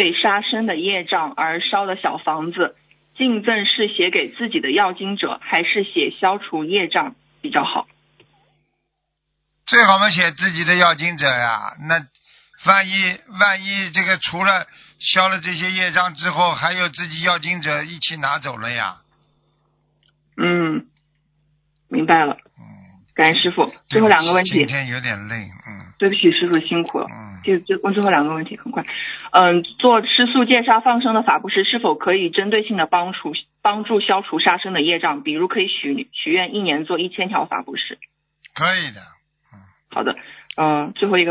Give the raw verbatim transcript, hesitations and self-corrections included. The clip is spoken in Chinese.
对杀生的业障而烧的小房子，敬赠是写给自己的要经者，还是写消除业障比较好？ 最好嘛写自己的要经者呀，那万一万一这个除了消了这些业障之后，还有自己要经者一起拿走了呀。 嗯，明白了。 嗯， 感恩师傅。最后两个问题。 今天有点累，嗯。 对不起，师傅辛苦了。 嗯。 就就问最后两个问题，很快。嗯，做吃素戒杀放生的法布施，是否可以针对性的帮助帮助消除杀生的业障？比如可以许许愿一年做一千条法布施。 可以的。 好的，嗯、呃，最后一个。